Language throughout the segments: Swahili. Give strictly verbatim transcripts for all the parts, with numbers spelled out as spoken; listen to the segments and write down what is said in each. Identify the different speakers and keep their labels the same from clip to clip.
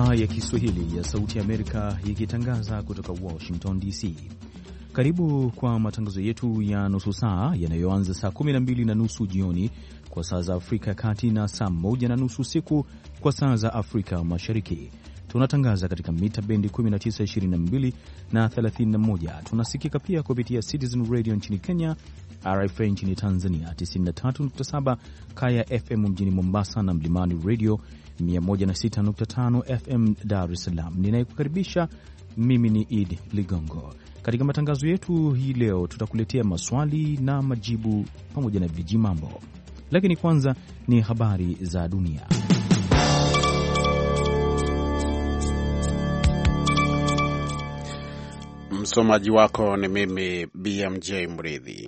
Speaker 1: idhaa ya Kiswahili ya Sauti ya Amerika ikitangaza kutoka Washington D C. Karibu kwa matangazo yetu ya nusu saa yanayoanza saa kumi na mbili na nusu jioni kwa saa za Afrika ya Kati na saa moja na nusu usiku kwa saa za Afrika Mashariki. Tunatangaza katika mita bendi kumi na tisa, ishirini na mbili na thelathini na moja. Tunasikika pia kupitia Citizen Radio nchini Kenya, R F A nchini Tanzania, tisini na tatu nukta saba Kaya F M mjini Mombasa na Mlimani Radio mia moja na sita nukta tano F M Dar es Salaam. Ninayekukaribisha mimi ni Id Ligongo. Katika matangazo yetu hii leo tutakuletea maswali na majibu pamoja na viji mambo. Lakini kwanza ni habari za dunia.
Speaker 2: Msomaji wako ni mimi B M J Mridhi.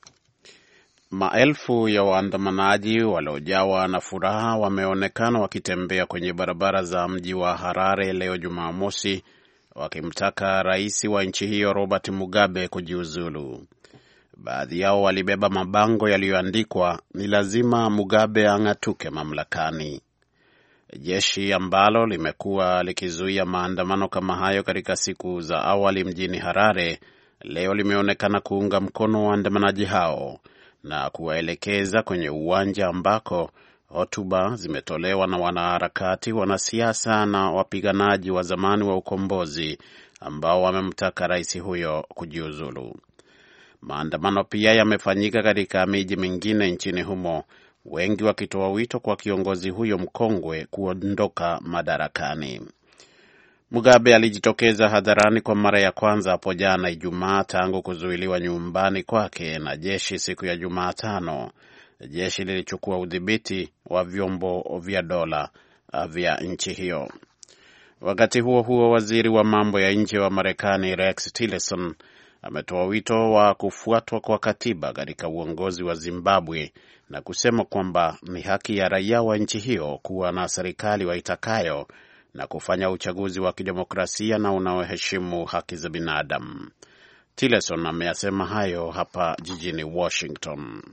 Speaker 2: Maelfu ya waandamanaji waliojawa na furaha wameonekana wakitembea kwenye barabara za mji wa Harare leo Jumamosi, wakimtaka rais wa nchi hiyo Robert Mugabe kujiuzulu. Baadhi yao walibeba mabango yaliyoandikwa ni lazima Mugabe ang'atuke mamlakani. Jeshi ambalo limekuwa likizuia maandamano kama hayo katika siku za awali mjini Harare leo limeonekana kuunga mkono waandamanaji hao na kuwaelekeza kwenye uwanja ambako hotuba zimetolewa na wanaharakati, wanasiasa na wapiganaji wa zamani wa ukombozi ambao wamemtaka rais huyo kujiuzulu. Maandamano pia yamefanyika katika miji mingine nchini humo, wengi wakitoa wito kwa kiongozi huyo mkongwe kuondoka madarakani. Mugabe alijitokeza hadharani kwa mara ya kwanza hapo jana Ijumaa tangu kuzuiliwa nyumbani kwake na jeshi siku ya Jumatano. Jeshi lilichukua udhibiti wa vyombo vya dola vya nchi hiyo. Wakati huo huo, waziri wa mambo ya nje wa Marekani Rex Tillerson ametoa wito wa kufuatwa kwa katiba katika uongozi wa Zimbabwe na kusema kwamba ni haki ya raia wa nchi hiyo kuwa na serikali waitakayo na kufanya uchaguzi wa kidemokrasia na unaoheshimu haki za binadamu. Tillerson ameyasema hayo hapa jijini Washington.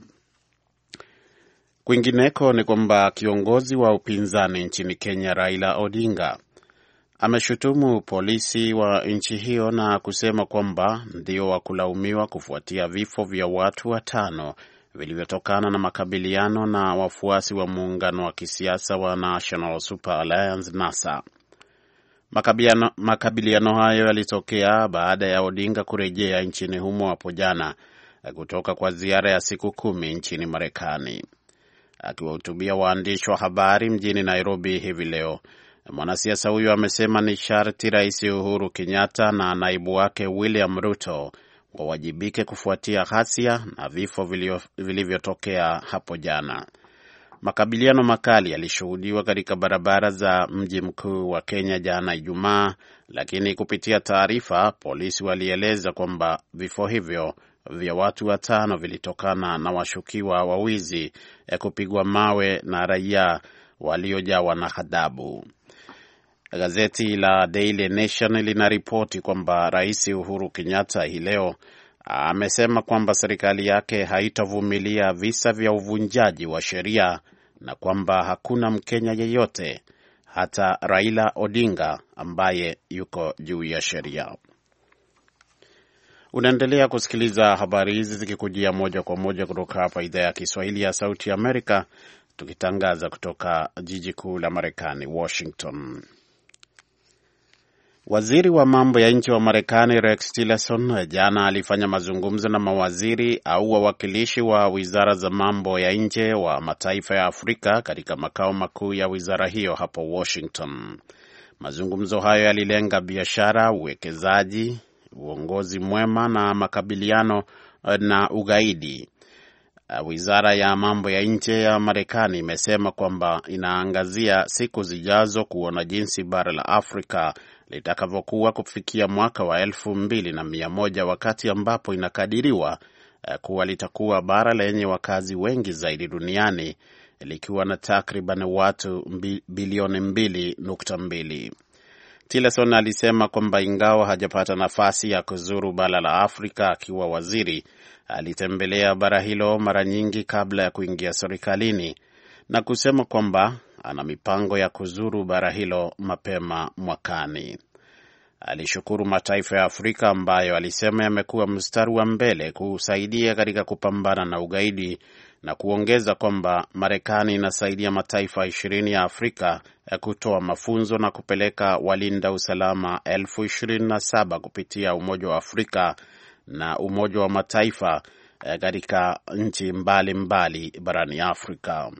Speaker 2: Kwingineko ni kwamba kiongozi wa upinzani nchini Kenya Raila Odinga ameshutumu polisi wa nchi hiyo na kusema kwamba ndio wa kulaumiwa kufuatia vifo vya watu watano vilivyotokana na makabiliano na wafuasi wa muungano wa kisiasa wa National Super Alliance NASA. Makabiliano, makabiliano hayo yalitokea baada ya Odinga kurejea nchini humo hapo jana kutoka kwa ziara ya siku kumi nchini Marekani. Akiwahutubia waandishi wa habari mjini Nairobi hivi leo, mwanasiasa huyo amesema ni sharti Rais Uhuru Kenyatta na naibu wake William Ruto wawajibike kufuatia ghasia na vifo vilivyotokea hapo jana. Makabiliano makali yalishuhudiwa katika barabara za mji mkuu wa Kenya jana Ijumaa, lakini kupitia taarifa polisi walieleza kwamba vifo hivyo vya watu watano vilitokana na washukiwa wa wizi ya kupigwa mawe na raia waliojawa na ghadhabu. Gazeti la Daily Nation linaripoti kwamba Rais Uhuru Kenyatta hii leo amesema kwamba serikali yake haitavumilia visa vya uvunjaji wa sheria na kwamba hakuna Mkenya yeyote, hata Raila Odinga, ambaye yuko juu ya sheria. Unaendelea kusikiliza habari hizi zikikujia moja kwa moja kutoka hapa idhaa ya Kiswahili ya Sauti ya Amerika, tukitangaza kutoka jiji kuu la Marekani, Washington. Waziri wa mambo ya nje wa Marekani Rex Tillerson jana alifanya mazungumzo na mawaziri au wawakilishi wa wizara za mambo ya nje wa mataifa ya Afrika katika makao makuu ya wizara hiyo hapo Washington. Mazungumzo hayo yalilenga biashara, uwekezaji, uongozi mwema na makabiliano na ugaidi. Wizara ya mambo ya nje ya Marekani imesema kwamba inaangazia siku zijazo kuona jinsi bara la Afrika litakavyokuwa kufikia mwaka wa elfu mbili na mia moja, wakati ambapo inakadiriwa kuwa litakuwa bara lenye wakazi wengi zaidi duniani likiwa na takriban watu bilioni mbili nukta mbili. Tillerson alisema kwamba ingawa hajapata nafasi ya kuzuru bara la Afrika akiwa waziri, alitembelea bara hilo mara nyingi kabla ya kuingia serikalini, na kusema kwamba ana mipango ya kuzuru bara hilo mapema mwakani. Alishukuru mataifa ya Afrika ambayo alisema yamekuwa mstari wa mbele kusaidia katika kupambana na ugaidi na kuongeza kwamba Marekani inasaidia mataifa ishirini ya Afrika ya kutoa mafunzo na kupeleka walinda usalama elfu ishirini na saba kupitia Umoja wa Afrika na Umoja wa Mataifa katika nchi mbalimbali barani Afrika.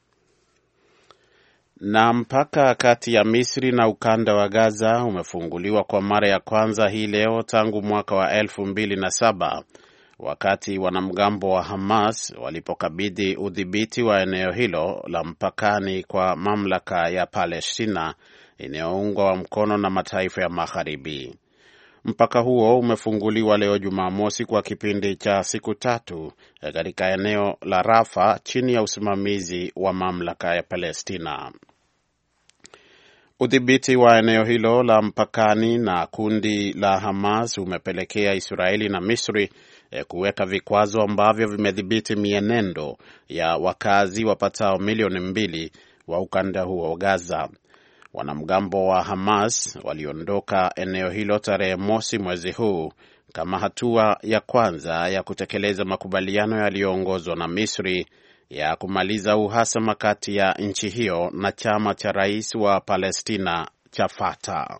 Speaker 2: Na mpaka kati ya Misri na ukanda wa Gaza umefunguliwa kwa mara ya kwanza hii leo tangu mwaka wa elfu mbili na saba, wakati wanamgambo wa Hamas walipokabidhi udhibiti wa eneo hilo la mpakani kwa mamlaka ya Palestina inayoungwa mkono na mataifa ya Magharibi. Mpaka huo umefunguliwa leo Jumamosi kwa kipindi cha siku tatu katika eneo la Rafa chini ya usimamizi wa mamlaka ya Palestina. Udhibiti wa eneo hilo la mpakani na kundi la Hamas umepelekea Israeli na Misri kuweka vikwazo ambavyo vimedhibiti mienendo ya wakazi wapatao milioni mbili wa ukanda huo wa Gaza. Wanamgambo wa Hamas waliondoka eneo hilo tarehe mosi mwezi huu kama hatua ya kwanza ya kutekeleza makubaliano yaliyoongozwa na Misri ya kumaliza uhasama kati ya nchi hiyo na chama cha rais wa Palestina cha Fatah.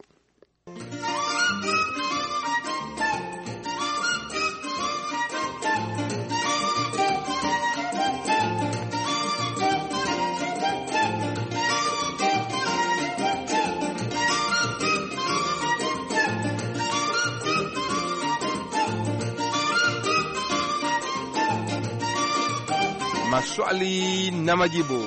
Speaker 3: Maswali na majibu.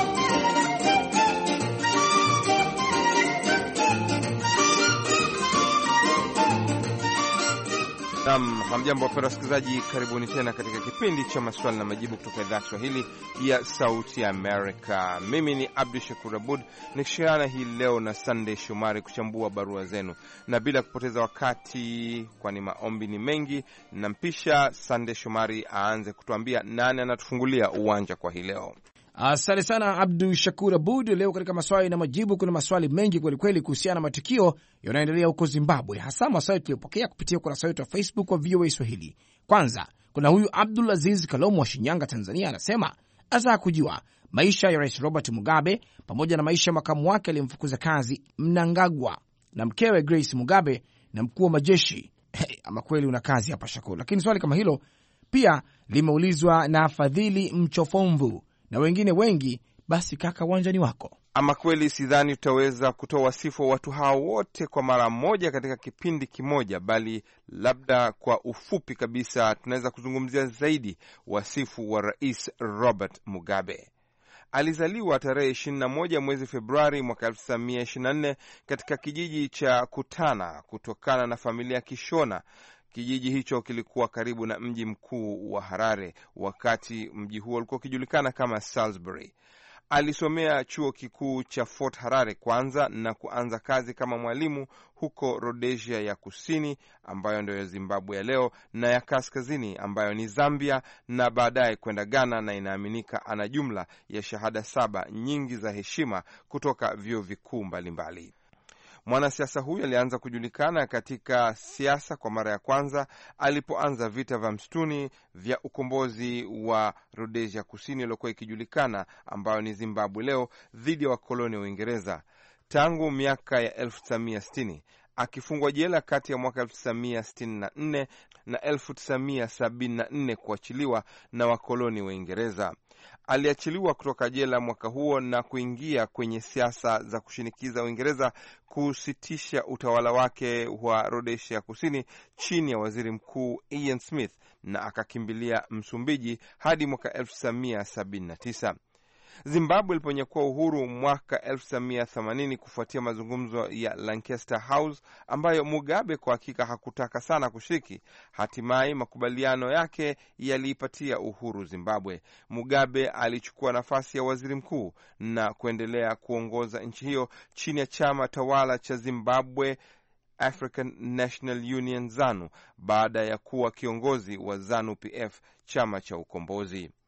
Speaker 3: Naam, hamjambo wapenda wasikilizaji, karibuni tena katika kipindi cha maswali na majibu kutoka idhaa ya Kiswahili ya Sauti ya Amerika. Mimi ni Abdu Shakur Abud nikishirikiana hii leo na Sunday Shomari kuchambua barua zenu, na bila kupoteza wakati kwani maombi ni mengi, nampisha Sunday Shomari aanze kutuambia nani anatufungulia uwanja kwa hii leo.
Speaker 4: Asante sana Abdu Shakur Abud. Leo katika maswali na majibu kuna maswali mengi kweli kweli kuhusiana na matukio yanayoendelea huko Zimbabwe, hasa maswali tuliyopokea kupitia ukurasa wetu wa Facebook wa V O A Swahili. Kwanza kuna huyu Abdul Aziz Kalomo wa Shinyanga, Tanzania, anasema anataka kujua maisha ya Rais Robert Mugabe pamoja na maisha ya makamu wake aliyemfukuza kazi Mnangagwa na mkewe Grace Mugabe na mkuu wa majeshi. Hey, ama kweli una kazi hapa Shakur. Lakini swali kama hilo pia limeulizwa na Fadhili Mchofomvu na wengine wengi. Basi kaka, uwanjani wako.
Speaker 3: Ama kweli sidhani tutaweza kutoa wasifu wa watu hao wote kwa mara moja katika kipindi kimoja, bali labda kwa ufupi kabisa tunaweza kuzungumzia zaidi wasifu wa Rais Robert Mugabe. Alizaliwa tarehe ishirini na moja mwezi Februari mwaka elfu tisa mia ishirini na nne katika kijiji cha Kutana kutokana na familia Kishona. Kijiji hicho kilikuwa karibu na mji mkuu wa Harare, wakati mji huo ulikuwa ukijulikana kama Salisbury. Alisomea chuo kikuu cha Fort Harare kwanza na kuanza kazi kama mwalimu huko Rhodesia ya Kusini, ambayo ndio Zimbabwe ya leo, na ya Kaskazini ambayo ni Zambia, na baadaye kwenda Ghana, na inaaminika ana jumla ya shahada saba, nyingi za heshima kutoka vyuo vikuu mbalimbali. Mwanasiasa huyu alianza kujulikana katika siasa kwa mara ya kwanza alipoanza vita vya msituni vya ukombozi wa Rhodesia Kusini iliyokuwa ikijulikana ambayo ni Zimbabwe leo, dhidi ya wakoloni wa Uingereza tangu miaka ya elfu tisa mia sitini, akifungwa jela kati ya mwaka elfu tisa mia sitini na nne na elfu tisa mia sabini na nne kuachiliwa na wakoloni wa Uingereza. Aliachiliwa kutoka jela mwaka huo na kuingia kwenye siasa za kushinikiza Uingereza kusitisha utawala wake wa Rhodesia Kusini chini ya waziri mkuu Ian Smith, na akakimbilia Msumbiji hadi mwaka elfu tisa mia sabini na tisa. Zimbabwe iliponyakua uhuru mwaka elfu tisa mia themanini kufuatia mazungumzo ya Lancaster House ambayo Mugabe kwa hakika hakutaka sana kushiriki. Hatimaye makubaliano yake yaliipatia uhuru Zimbabwe. Mugabe alichukua nafasi ya waziri mkuu na kuendelea kuongoza nchi hiyo chini ya chama tawala cha Zimbabwe African National Union ZANU, baada ya kuwa kiongozi wa ZANU P F, chama cha ukombozi.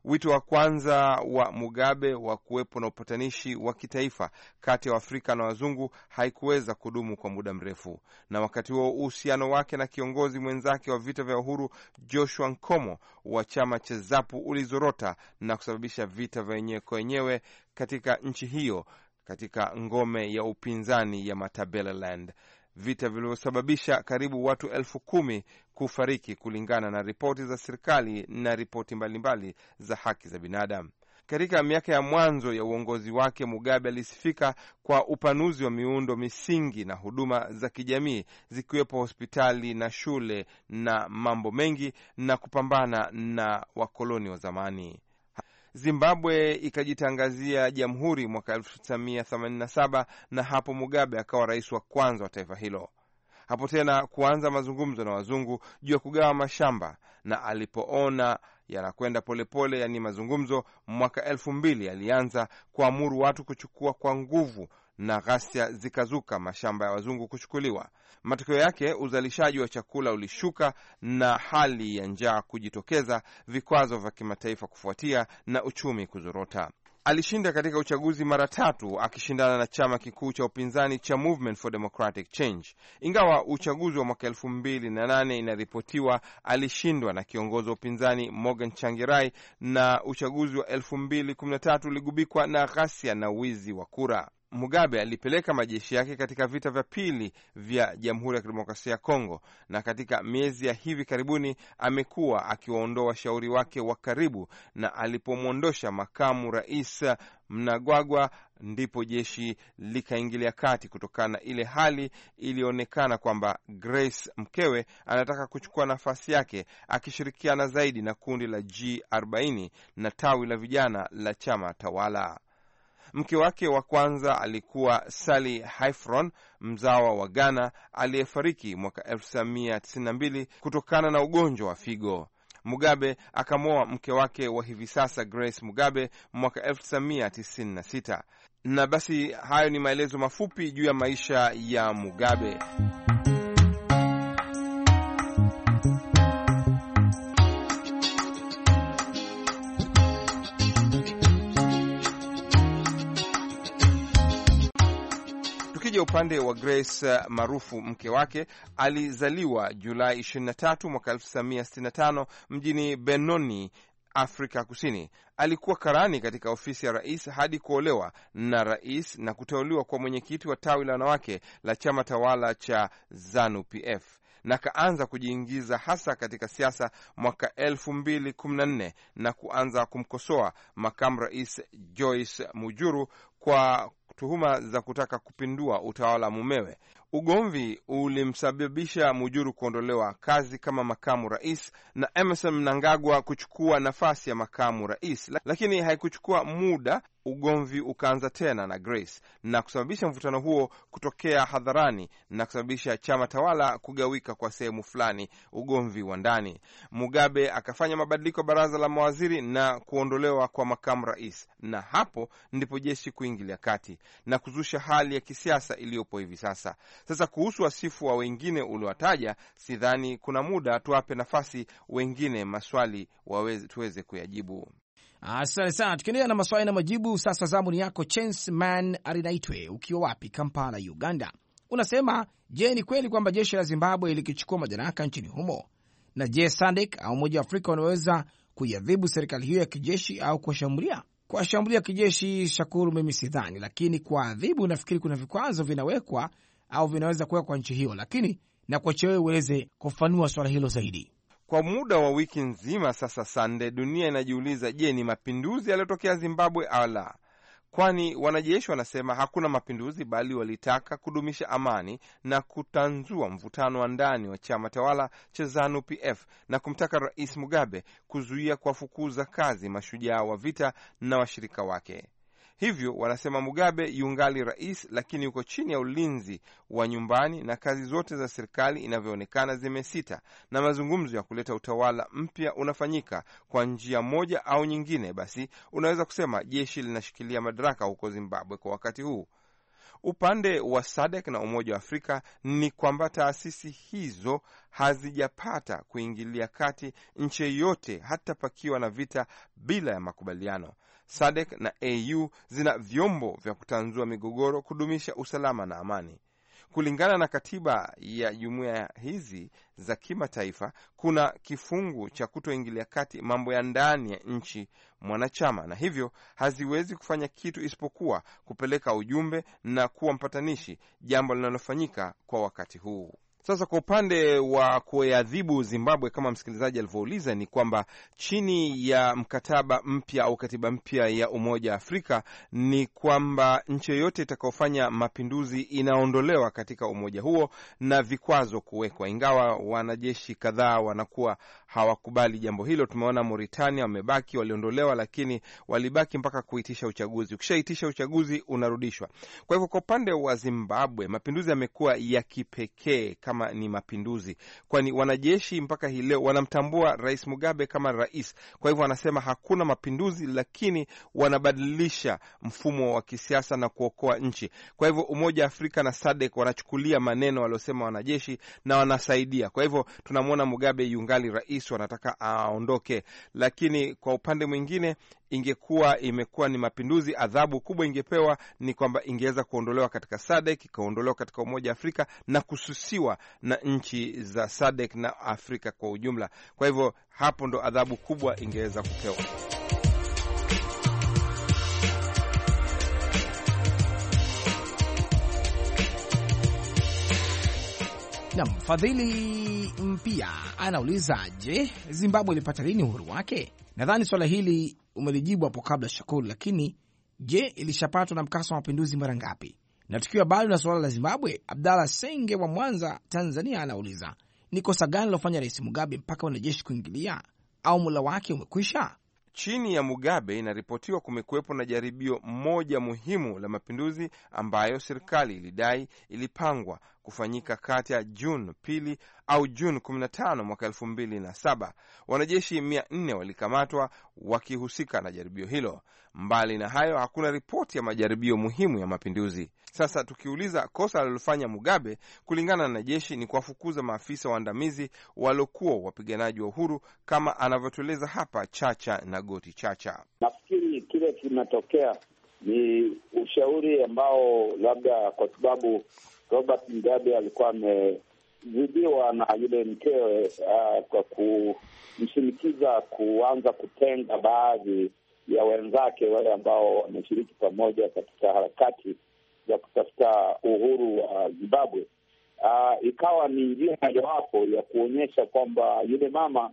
Speaker 3: Wito wa kwanza wa Mugabe wa kuwepo na upatanishi wa kitaifa kati ya Afrika na wazungu haikuweza kudumu kwa muda mrefu, na wakati huo uhusiano wake na kiongozi mwenzake wa vita vya uhuru Joshua Nkomo wa chama cha ZAPU ulizorota na kusababisha vita vya wenyewe kwa wenyewe katika nchi hiyo katika ngome ya upinzani ya Matabeleland, vita vilivyosababisha karibu watu elfu kumi kufariki kulingana na ripoti za serikali na ripoti mbalimbali za haki za binadamu. Katika miaka ya mwanzo ya uongozi wake, Mugabe alisifika kwa upanuzi wa miundo misingi na huduma za kijamii zikiwepo hospitali na shule na mambo mengi, na kupambana na wakoloni wa zamani. Zimbabwe ikajitangazia jamhuri mwaka elfu tisa mia themanini na saba na hapo Mugabe akawa rais wa kwanza wa taifa hilo. Hapo tena kuanza mazungumzo na wazungu juu ya kugawa mashamba, na alipoona yanakwenda polepole, yani mazungumzo, mwaka elfu mbili alianza kuamuru watu kuchukua kwa nguvu na ghasia zikazuka, mashamba ya wazungu kuchukuliwa. Matokeo yake uzalishaji wa chakula ulishuka na hali ya njaa kujitokeza, vikwazo vya kimataifa kufuatia na uchumi kuzorota. Alishinda katika uchaguzi mara tatu akishindana na chama kikuu cha upinzani cha Movement for Democratic Change. Ingawa uchaguzi wa mwaka elfu mbili na nane inaripotiwa alishindwa na kiongozi wa upinzani Morgan Tsvangirai, na uchaguzi wa elfu mbili kumi na tatu uligubikwa na ghasia na wizi wa kura. Mugabe alipeleka majeshi yake katika vita vya pili vya Jamhuri ya Kidemokrasia ya Kongo, na katika miezi ya hivi karibuni amekuwa akiwaondoa washauri wake wa karibu, na alipomwondosha makamu rais Mnangagwa ndipo jeshi likaingilia kati kutokana na ile hali ilionekana kwamba Grace mkewe anataka kuchukua nafasi yake akishirikiana zaidi na kundi la G arobaini na tawi la vijana la chama tawala. Mke wake wa kwanza alikuwa Sally Haifron, mzawa wa Ghana, aliyefariki mwaka elfu tisa mia tisini na mbili kutokana na ugonjwa wa figo. Mugabe akamwoa mke wake wa hivi sasa Grace Mugabe mwaka elfu tisa mia tisini na sita. Na basi hayo ni maelezo mafupi juu ya maisha ya Mugabe. Upande wa Grace maarufu, mke wake alizaliwa Julai ishirini na tatu mwaka elfu tisa mia sitini na tano mjini Benoni, Afrika Kusini. Alikuwa karani katika ofisi ya rais hadi kuolewa na rais na kuteuliwa kwa mwenyekiti wa tawi la wanawake la chama tawala cha ZANU P F, na kaanza kujiingiza hasa katika siasa mwaka elfu mbili kumi na nne na kuanza kumkosoa makamu rais Joyce Mujuru kwa tuhuma za kutaka kupindua utawala mumewe. Ugomvi ulimsababisha Mujuru kuondolewa kazi kama makamu rais na Emmerson Mnangagwa kuchukua nafasi ya makamu rais, lakini haikuchukua muda ugomvi ukaanza tena na Grace na kusababisha mvutano huo kutokea hadharani na kusababisha chama tawala kugawika kwa sehemu fulani, ugomvi wa ndani. Mugabe akafanya mabadiliko ya baraza la mawaziri na kuondolewa kwa makamu rais, na hapo ndipo jeshi kuingilia kati na kuzusha hali ya kisiasa iliyopo hivi sasa. Sasa kuhusu wasifu wa wengine uliowataja, sidhani kuna muda, tuwape nafasi wengine maswali waweze tuweze kuyajibu.
Speaker 4: Asante sana. Tukiendelea na maswali na majibu, sasa zamu ni yako Chance Man Arinaitwe, ukiwa wapi? Kampala, Uganda. Unasema, je, ni kweli kwamba jeshi la Zimbabwe likichukua madaraka nchini humo, na je S A D C au Umoja wa Afrika wanaweza kuiadhibu serikali hiyo ya kijeshi au kuwashambulia? Kuwashambulia kijeshi, Shakuru, mimi sidhani, lakini kwa adhibu nafikiri kuna vikwazo vinawekwa au vinaweza kuwekwa kwa nchi hiyo, lakini na kuacha wewe uweze kufanua swala hilo zaidi.
Speaker 3: Kwa muda wa wiki nzima sasa, Sande, dunia inajiuliza, je, ni mapinduzi yaliyotokea Zimbabwe au la? Kwani wanajeshi wanasema hakuna mapinduzi, bali walitaka kudumisha amani na kutanzua mvutano wa ndani wa chama tawala cha ZANU P F na kumtaka Rais Mugabe kuzuia kuwafukuza kazi mashujaa wa vita na washirika wake. Hivyo wanasema Mugabe yungali rais, lakini yuko chini ya ulinzi wa nyumbani na kazi zote za serikali inavyoonekana zimesita, na mazungumzo ya kuleta utawala mpya unafanyika kwa njia moja au nyingine. Basi unaweza kusema jeshi linashikilia madaraka huko Zimbabwe kwa wakati huu. Upande wa SADC na Umoja wa Afrika ni kwamba taasisi hizo hazijapata kuingilia kati nchi yoyote, hata pakiwa na vita, bila ya makubaliano. SADC na A U zina vyombo vya kutanzua migogoro, kudumisha usalama na amani. Kulingana na katiba ya jumuiya hizi za kimataifa, kuna kifungu cha kutoingilia kati mambo ya ndani ya nchi mwanachama, na hivyo haziwezi kufanya kitu isipokuwa kupeleka ujumbe na kuwa mpatanishi, jambo linalofanyika kwa wakati huu. Sasa kwa upande wa kuadhibu Zimbabwe, kama msikilizaji alivyouliza, ni kwamba chini ya mkataba mpya au katiba mpya ya Umoja wa Afrika ni kwamba nchi yoyote itakayofanya mapinduzi inaondolewa katika umoja huo na vikwazo kuwekwa, ingawa wanajeshi kadhaa wanakuwa hawakubali jambo hilo. Tumeona Mauritania wamebaki, waliondolewa, lakini walibaki mpaka kuitisha uchaguzi. Ukishaitisha uchaguzi unarudishwa. Kwa hivyo kwa upande wa Zimbabwe mapinduzi yamekuwa ya kipekee kama ni mapinduzi, kwani wanajeshi mpaka hii leo wanamtambua Rais Mugabe kama rais. Kwa hivyo wanasema hakuna mapinduzi, lakini wanabadilisha mfumo wa kisiasa na kuokoa nchi. Kwa hivyo Umoja wa Afrika na SADC wanachukulia maneno waliosema wanajeshi na wanasaidia. Kwa hivyo tunamwona Mugabe yungali rais, wanataka aondoke, lakini kwa upande mwingine ingekuwa imekuwa ni mapinduzi, adhabu kubwa ingepewa ni kwamba ingeweza kuondolewa katika SADC, ikaondolewa katika Umoja wa Afrika na kususiwa na nchi za SADC na Afrika kwa ujumla. Kwa hivyo hapo ndo adhabu kubwa ingeweza kupewa.
Speaker 4: Na Fadhili Mpia anauliza, je, Zimbabwe ilipata lini uhuru wake? Nadhani swala hili umelijibu hapo kabla, Shakuru, lakini je, ilishapatwa na mkasa wa mapinduzi mara ngapi? Na tukiwa bado na swala la Zimbabwe, Abdalla Senge wa Mwanza, Tanzania anauliza, ni kosa gani lilofanya Rais Mugabe mpaka wanajeshi kuingilia, au mula wake umekwisha?
Speaker 3: Chini ya Mugabe inaripotiwa kumekuwepo na jaribio moja muhimu la mapinduzi ambayo serikali ilidai ilipangwa kufanyika kati ya Juni pili au Juni kumi na tano mwaka elfu mbili na saba. Wanajeshi mia nne walikamatwa wakihusika na jaribio hilo. Mbali na hayo, hakuna ripoti ya majaribio muhimu ya mapinduzi. Sasa tukiuliza kosa alilofanya Mugabe, kulingana na jeshi, ni kuwafukuza maafisa waandamizi waliokuwa wapiganaji wa uhuru, kama anavyotueleza hapa Chacha na Goti Chacha.
Speaker 5: Nafikiri kile kimetokea ni ushauri ambao labda kwa sababu Robert Mugabe alikuwa amezidiwa na yule mkewe uh, kwa kumshinikiza kuanza kutenga baadhi ya wenzake wale ambao wameshiriki pamoja katika harakati za kutafuta uhuru wa uh, Zimbabwe. Uh, ikawa ni njia mojawapo ya kuonyesha kwamba yule mama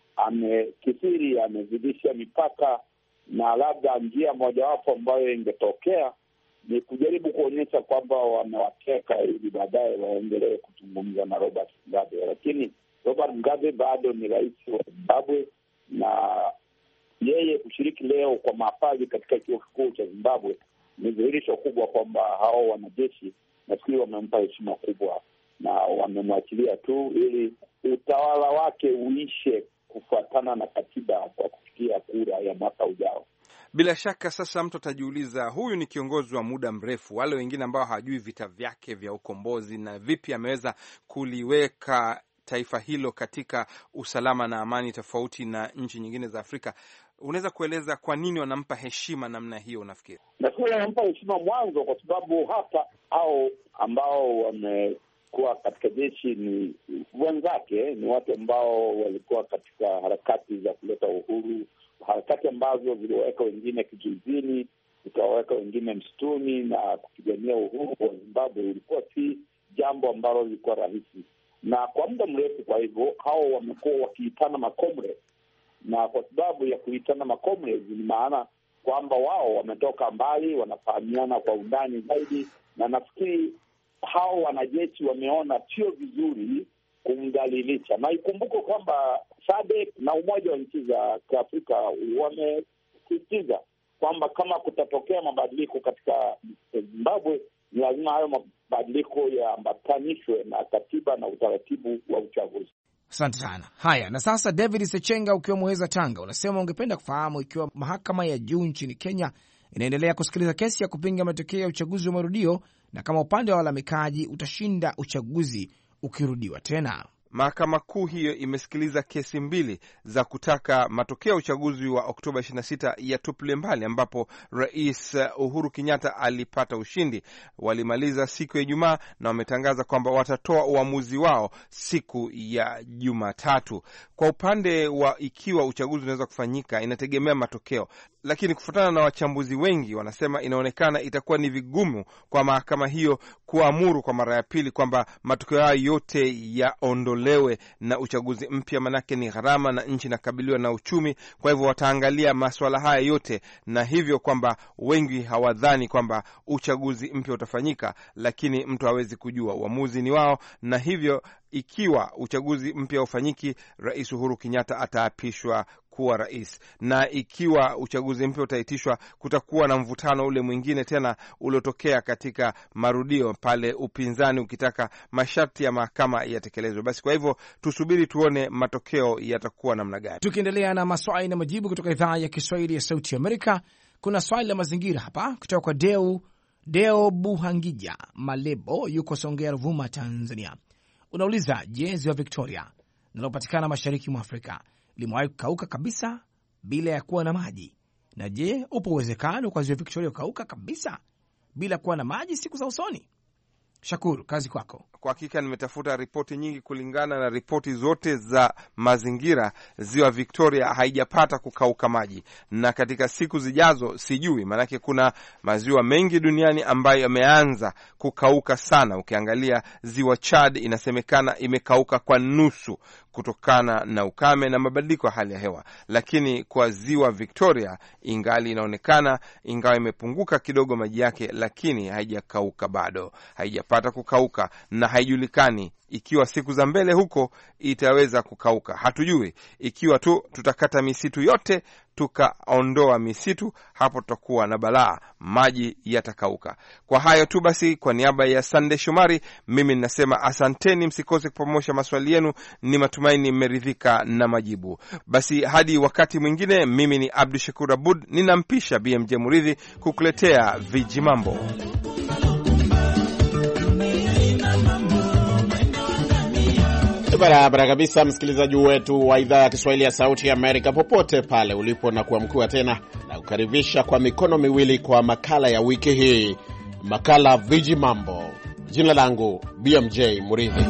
Speaker 5: amekithiri, amezidisha mipaka, na labda njia mojawapo ambayo ingetokea ni kujaribu kuonyesha kwamba wamewateka ili baadaye waendelee kuzungumza na Robert Mugabe. Lakini Robert Mugabe bado ni rais wa Zimbabwe, na yeye kushiriki leo kwa mahafali katika chuo kikuu cha Zimbabwe ni dhihirisho kubwa kwamba hao wanajeshi nafikiri wamempa heshima kubwa na wamemwachilia tu ili utawala wake uishe kufuatana na katiba kwa kufikia kura ya mwaka ujao.
Speaker 3: Bila shaka sasa mtu atajiuliza, huyu ni kiongozi wa muda mrefu, wale wengine ambao hawajui vita vyake vya ukombozi na vipi ameweza kuliweka taifa hilo katika usalama na amani tofauti na nchi nyingine za Afrika. Unaweza kueleza kwa nini wanampa heshima namna hiyo? Unafikiri?
Speaker 5: Nafikiri wanampa heshima mwanzo kwa sababu hata au ambao wamekuwa katika jeshi ni wenzake, ni watu ambao walikuwa katika harakati za kuleta uhuru, harakati ambazo ziliwaweka wengine kizuizini, zikawaweka wengine msituni, na kupigania uhuru wa Zimbabwe ulikuwa si jambo ambalo lilikuwa rahisi, na kwa muda mrefu. Kwa hivyo hao wamekuwa wakiitana makomrades, na kwa sababu ya kuitana makomrades ni maana kwamba wao wametoka mbali, wanafahamiana kwa undani zaidi, na nafikiri hao wanajeshi wameona sio vizuri kumdhalilisha. Na ikumbuke kwamba SADC na Umoja wa Nchi za Kiafrika wamesisitiza kwamba kama kutatokea mabadiliko katika Zimbabwe, ni lazima hayo mabadiliko yaambatanishwe na katiba na utaratibu wa uchaguzi.
Speaker 4: Asante sana. Haya, na sasa David Sechenga, ukiwa Muheza, Tanga, unasema ungependa kufahamu ikiwa mahakama ya juu nchini Kenya inaendelea kusikiliza kesi ya kupinga matokeo ya uchaguzi wa marudio na kama upande wa walalamikaji utashinda uchaguzi ukirudiwa tena.
Speaker 3: Mahakama Kuu hiyo imesikiliza kesi mbili za kutaka matokeo ya uchaguzi wa Oktoba ishirini na sita yatupile mbali, ambapo Rais Uhuru Kenyatta alipata ushindi. Walimaliza siku ya Ijumaa na wametangaza kwamba watatoa uamuzi wao siku ya Jumatatu. Kwa upande wa ikiwa uchaguzi unaweza kufanyika, inategemea matokeo, lakini kufuatana na wachambuzi wengi wanasema inaonekana itakuwa ni vigumu kwa mahakama hiyo kuamuru kwa mara ya pili kwamba matokeo hayo yote yaondolewe na uchaguzi mpya, manake ni gharama na nchi inakabiliwa na uchumi. Kwa hivyo wataangalia masuala haya yote, na hivyo kwamba wengi hawadhani kwamba uchaguzi mpya utafanyika, lakini mtu hawezi kujua, uamuzi ni wao. Na hivyo ikiwa uchaguzi mpya ufanyiki, Rais Uhuru Kenyatta ataapishwa kuwa rais, na ikiwa uchaguzi mpya utaitishwa, kutakuwa na mvutano ule mwingine tena uliotokea katika marudio pale upinzani ukitaka masharti ya mahakama yatekelezwe. Basi kwa hivyo tusubiri tuone matokeo yatakuwa namna gani.
Speaker 4: Tukiendelea na maswali na majibu kutoka idhaa ya Kiswahili ya Sauti ya Amerika, kuna swali la mazingira hapa kutoka kwa Deo Deo Buhangija Malebo, yuko Songea, Ruvuma, Tanzania. Unauliza, je, ziwa Victoria linalopatikana mashariki mwa Afrika limewahi kukauka kabisa bila ya kuwa na maji? Na je, upo uwezekano kwa ziwa Victoria kukauka kabisa bila kuwa na maji siku za usoni? Shakuru, kazi kwako.
Speaker 3: Kwa hakika nimetafuta ripoti nyingi. Kulingana na ripoti zote za mazingira, ziwa Victoria haijapata kukauka maji, na katika siku zijazo sijui, manake kuna maziwa mengi duniani ambayo yameanza kukauka sana. Ukiangalia ziwa Chad inasemekana imekauka kwa nusu kutokana na ukame na mabadiliko ya hali ya hewa, lakini kwa ziwa Victoria ingali inaonekana, ingawa imepunguka kidogo maji yake, lakini haijakauka bado, haijapata kukauka, na haijulikani ikiwa siku za mbele huko itaweza kukauka. Hatujui. Ikiwa tu tutakata misitu yote, tukaondoa misitu, hapo tutakuwa na balaa, maji yatakauka. Kwa hayo tu basi, kwa niaba ya Sunday Shomari, mimi ninasema asanteni, msikose kupomosha maswali yenu. Ni matumaini mmeridhika na majibu. Basi hadi wakati mwingine, mimi ni Abdu Shakur Abud, ninampisha B M J Muridhi kukuletea Viji Mambo.
Speaker 2: Barabara kabisa, msikilizaji wetu wa idhaa ya Kiswahili ya Sauti ya Amerika, popote pale ulipo, na kuamkua tena na kukaribisha kwa mikono miwili kwa makala ya wiki hii, makala Viji Mambo. Jina langu B M J Muridhi.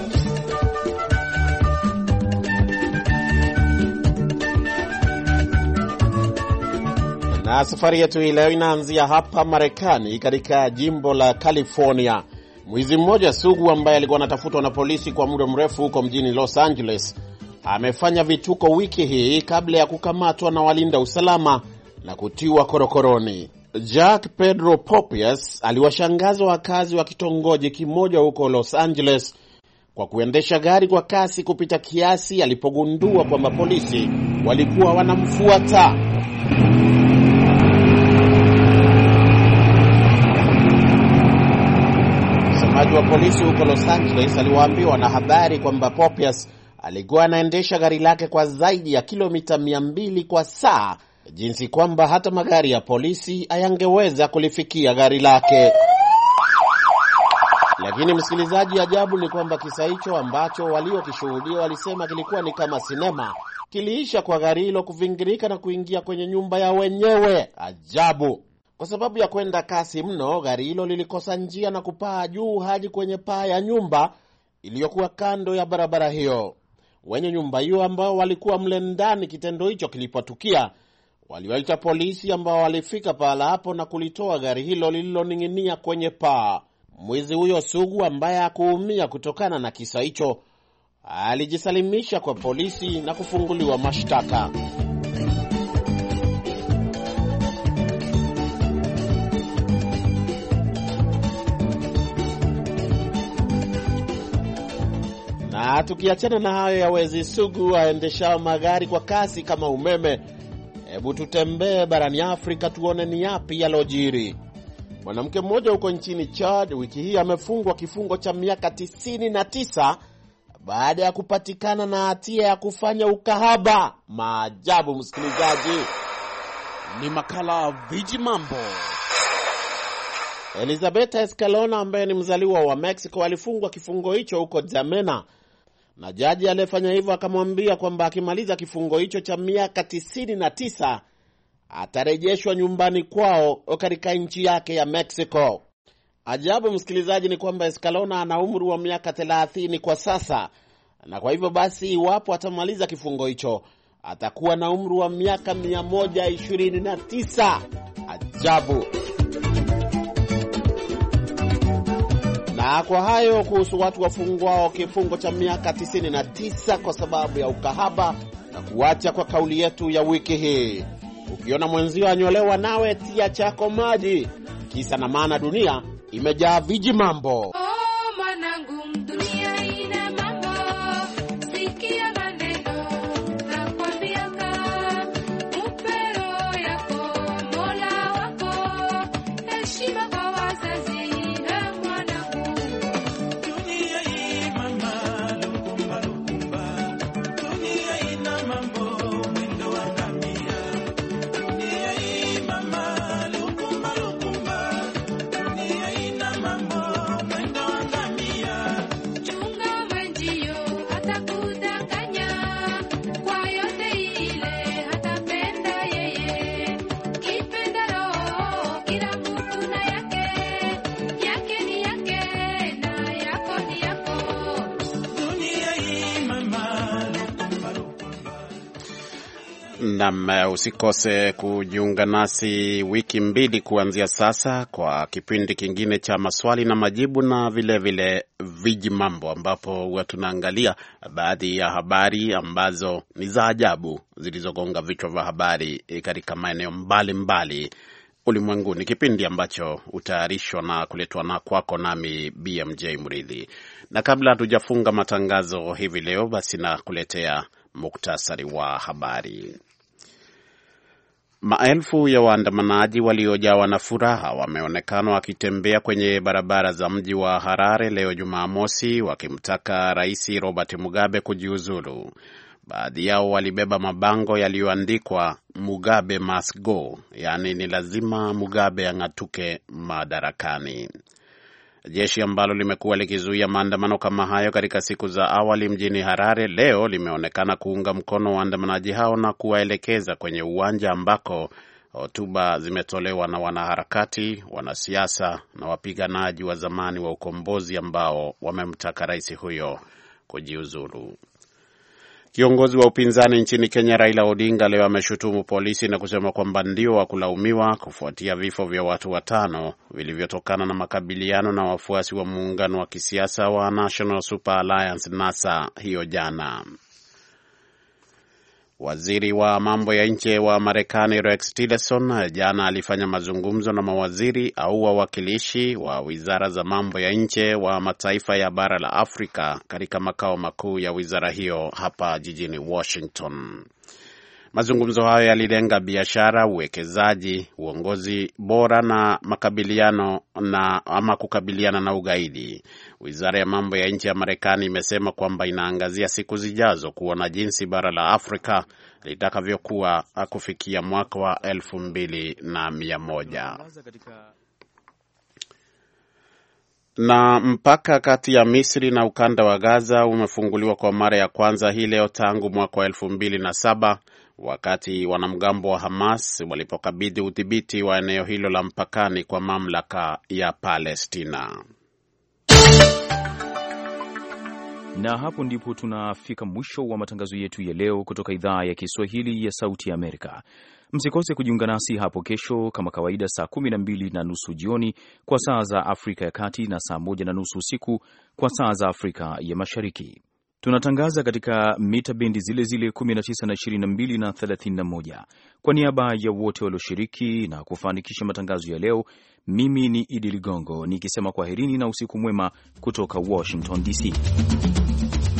Speaker 2: Na safari yetu hii leo inaanzia hapa Marekani, katika jimbo la California. Mwizi mmoja sugu ambaye alikuwa anatafutwa na polisi kwa muda mrefu huko mjini Los Angeles amefanya vituko wiki hii kabla ya kukamatwa na walinda usalama na kutiwa korokoroni. Jack Pedro Popius aliwashangaza wakazi wa kitongoji kimoja huko Los Angeles kwa kuendesha gari kwa kasi kupita kiasi alipogundua kwamba polisi walikuwa wanamfuata. Msemaji wa polisi huko Los Angeles aliwaambia wanahabari kwamba Popius alikuwa anaendesha gari lake kwa zaidi ya kilomita mia mbili kwa saa, jinsi kwamba hata magari ya polisi hayangeweza kulifikia gari lake. Lakini msikilizaji, ajabu ni kwamba kisa hicho ambacho waliokishuhudia walisema kilikuwa ni kama sinema, kiliisha kwa gari hilo kuvingirika na kuingia kwenye nyumba ya wenyewe. Ajabu. Kwa sababu ya kwenda kasi mno, gari hilo lilikosa njia na kupaa juu hadi kwenye paa ya nyumba iliyokuwa kando ya barabara hiyo. Wenye nyumba hiyo ambao walikuwa mle ndani kitendo hicho kilipotukia, waliwaita polisi ambao walifika pala hapo na kulitoa gari hilo lililoning'inia kwenye paa. Mwizi huyo sugu ambaye hakuumia kutokana na kisa hicho alijisalimisha kwa polisi na kufunguliwa mashtaka. Na tukiachana na hayo ya wezi sugu aendeshao magari kwa kasi kama umeme, hebu tutembee barani Afrika tuone ni yapi yalojiri. Mwanamke mmoja huko nchini Chad wiki hii amefungwa kifungo cha miaka tisini na tisa baada ya kupatikana na hatia ya kufanya ukahaba. Maajabu, msikilizaji.
Speaker 6: ni makala Viji Mambo.
Speaker 2: Elizabeth Escalona ambaye ni mzaliwa wa Mexico alifungwa kifungo hicho huko Jamena, na jaji aliyefanya hivyo akamwambia kwamba akimaliza kifungo hicho cha miaka tisini na tisa atarejeshwa nyumbani kwao katika nchi yake ya Mexico. Ajabu msikilizaji ni kwamba Escalona ana umri wa miaka thelathini kwa sasa, na kwa hivyo basi iwapo atamaliza kifungo hicho atakuwa na umri wa miaka mia moja ishirini na tisa. Ajabu. Na kwa hayo kuhusu watu wafungwao kifungo cha miaka tisini na tisa kwa sababu ya ukahaba, na kuacha kwa kauli yetu ya wiki hii. Ukiona mwenzio anyolewa nawe tia chako maji. Kisa na maana dunia imejaa viji mambo.
Speaker 7: Oh, manangu, dunia ina mambo. Sikia maneno na kwambia ka upero yako Mola wako. Heshima kwa wazazi na mwanangu. Dunia hii mama lukumba lukumba. Dunia ina mambo mwendo wa ngamia. Dunia hii mama lukumba lukumba. Dunia ina mambo mwendo wa ngamia. Chunga mwenzio atakudanganya. Kwa yote ile hatapenda yeye. Kipenda roho kila mtu na yake. Yake ni yake na yako ni yako. Dunia hii mama lukumba lukumba.
Speaker 2: Na usikose kujiunga nasi wiki mbili kuanzia sasa kwa kipindi kingine cha maswali na majibu na vile vile viji mambo, ambapo huwa tunaangalia baadhi ya habari ambazo ni za ajabu zilizogonga vichwa vya habari katika maeneo mbalimbali ulimwenguni. Kipindi ambacho utayarishwa na kuletwa na kwako nami B M J Mridhi. Na kabla hatujafunga matangazo hivi leo, basi na kuletea muktasari wa habari. Maelfu ya waandamanaji waliojawa na furaha wameonekana wakitembea kwenye barabara za mji wa Harare leo Jumamosi wakimtaka Rais Robert Mugabe kujiuzulu. Baadhi yao walibeba mabango yaliyoandikwa Mugabe must go, yani ni lazima Mugabe ang'atuke madarakani. Jeshi ambalo limekuwa likizuia maandamano kama hayo katika siku za awali mjini Harare leo limeonekana kuunga mkono waandamanaji hao na kuwaelekeza kwenye uwanja ambako hotuba zimetolewa na wanaharakati, wanasiasa na wapiganaji wa zamani wa ukombozi ambao wamemtaka rais huyo kujiuzulu. Kiongozi wa upinzani nchini Kenya Raila Odinga leo ameshutumu polisi na kusema kwamba ndio wa kulaumiwa kufuatia vifo vya watu watano vilivyotokana na makabiliano na wafuasi wa muungano wa kisiasa wa National Super Alliance NASA hiyo jana. Waziri wa mambo ya nje wa Marekani Rex Tillerson jana alifanya mazungumzo na mawaziri au wawakilishi wa wizara za mambo ya nje wa mataifa ya bara la Afrika katika makao makuu ya wizara hiyo hapa jijini Washington. Mazungumzo hayo yalilenga biashara, uwekezaji, uongozi bora na makabiliano na ama kukabiliana na ugaidi. Wizara ya mambo ya nje ya Marekani imesema kwamba inaangazia siku zijazo kuona jinsi bara la Afrika litakavyokuwa kufikia mwaka wa elfu mbili na mia moja. Na mpaka kati ya Misri na ukanda wa Gaza umefunguliwa kwa mara ya kwanza hii leo tangu mwaka wa elfu mbili na saba, wakati wanamgambo wa Hamas walipokabidhi udhibiti wa eneo hilo la mpakani kwa mamlaka ya Palestina.
Speaker 1: Na hapo ndipo tunafika mwisho wa matangazo yetu ya leo kutoka idhaa ya Kiswahili ya Sauti ya Amerika. Msikose kujiunga nasi hapo kesho kama kawaida saa kumi na mbili na nusu jioni kwa saa za Afrika ya Kati na saa moja na nusu usiku kwa saa za Afrika ya Mashariki. Tunatangaza katika mita bendi zile zile kumi na tisa na ishirini na mbili na thelathini na moja. Kwa niaba ya wote walioshiriki na kufanikisha matangazo ya leo, mimi ni Idi Ligongo nikisema kwaherini na usiku mwema kutoka Washington D C.